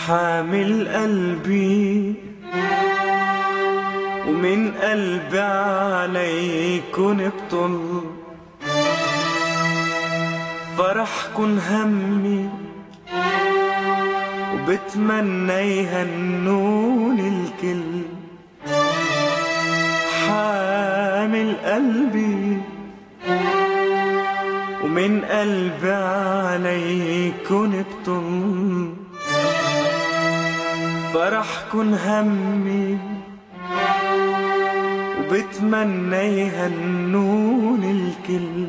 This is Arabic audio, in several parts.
حامل قلبي ومن قلبي عليكن بطل، فرحكن همي وبتمنى يهنون الكل. حامل قلبي ومن قلبي عليكن بطل، فرحكن همي وبتمنى يهنون الكل.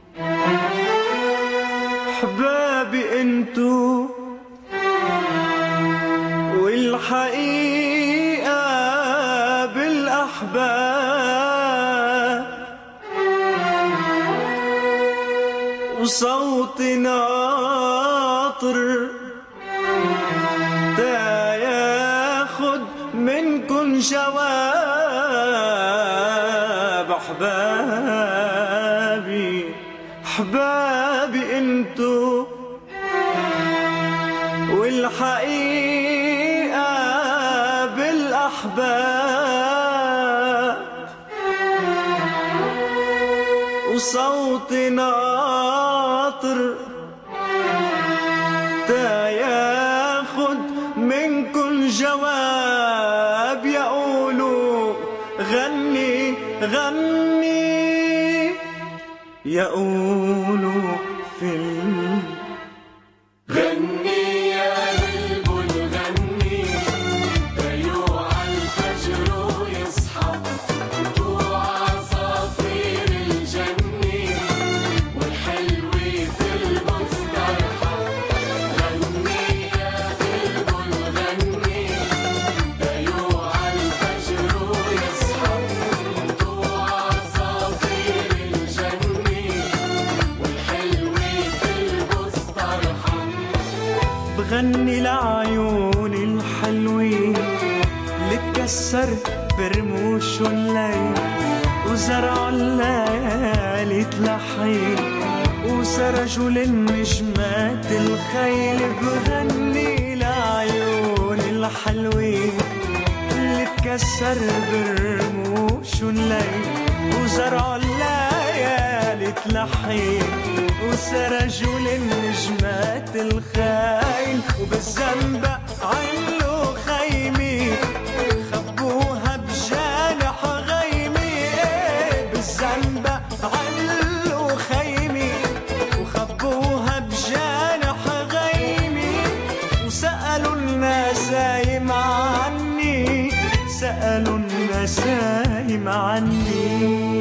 حبابي انتو والحقيقة بالأحباب، وصوتي ناطر تا ياخد منكن جواب. أحبابي أحبابي انتو والحقيقة بالأحباب، وصوتي ناطر تا ياخد منكن جواب. يقولوا غني غني، يقولوا في غني يا بلبل غني، بيوع الفجر ويصحى طوع عصافير الجنة، والحلوة تلبس طرحة. غني يا بلبل غني، بيوع الفجر ويصحى طوع عصافير الجنة، والحلوة تلبس طرحة. بغني لعيون الحلوين اللي تكسر برموش الليل، وزرع الليالي تلحين، وسرجوا للنجمات الخيل. بغني لعيون الحلوين اللي تكسر برموش الليل، وزرع الليالي تلحين، وسرجوا للنجمات الخيل. وبالزنبق عملوا خيمي خبوها بجانح غيمي. بالزنبق عملوا خيمي وخبوها بجانح غيمي، وسألوا النسايم عني، سألوا النسايم عني.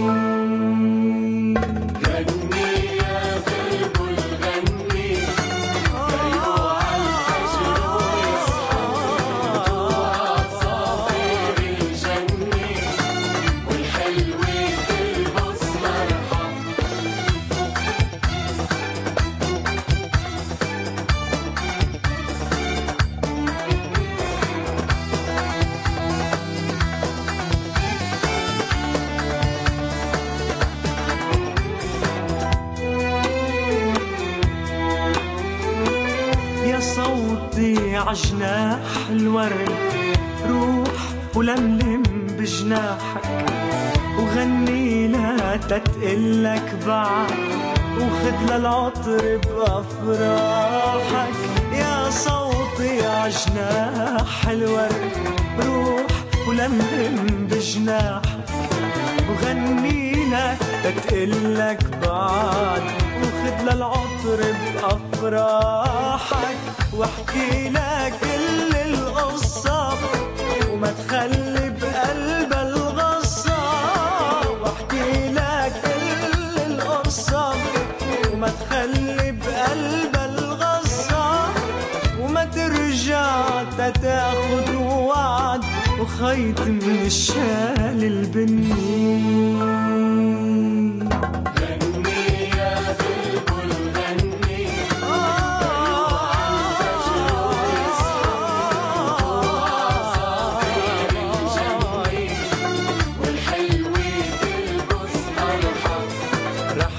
صوتي عجناح الورد روح ولملم بجناحك، وغني لا تتقلك بعد، وخد للعطر بأفراحك. يا صوتي عجناح الورد روح ولملم بجناحك، وغني لا تتقلك بعد، وخد للعطر بأفراحك. واحكي لك كل القصة وما تخلي بقلب الغصة. واحكي لك كل القصة وما تخلي بقلب الغصة، وما ترجع تاخد وعد وخيط من الشال البني.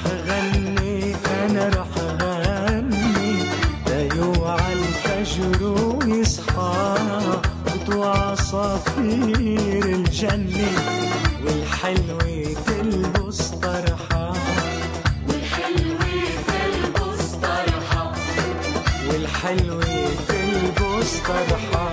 رح غني أنا رح غني، لا يوعى الفجر ويصحى وعصافير الجنة والحلوة تلبس طرحة والحلوة تلبس طرحة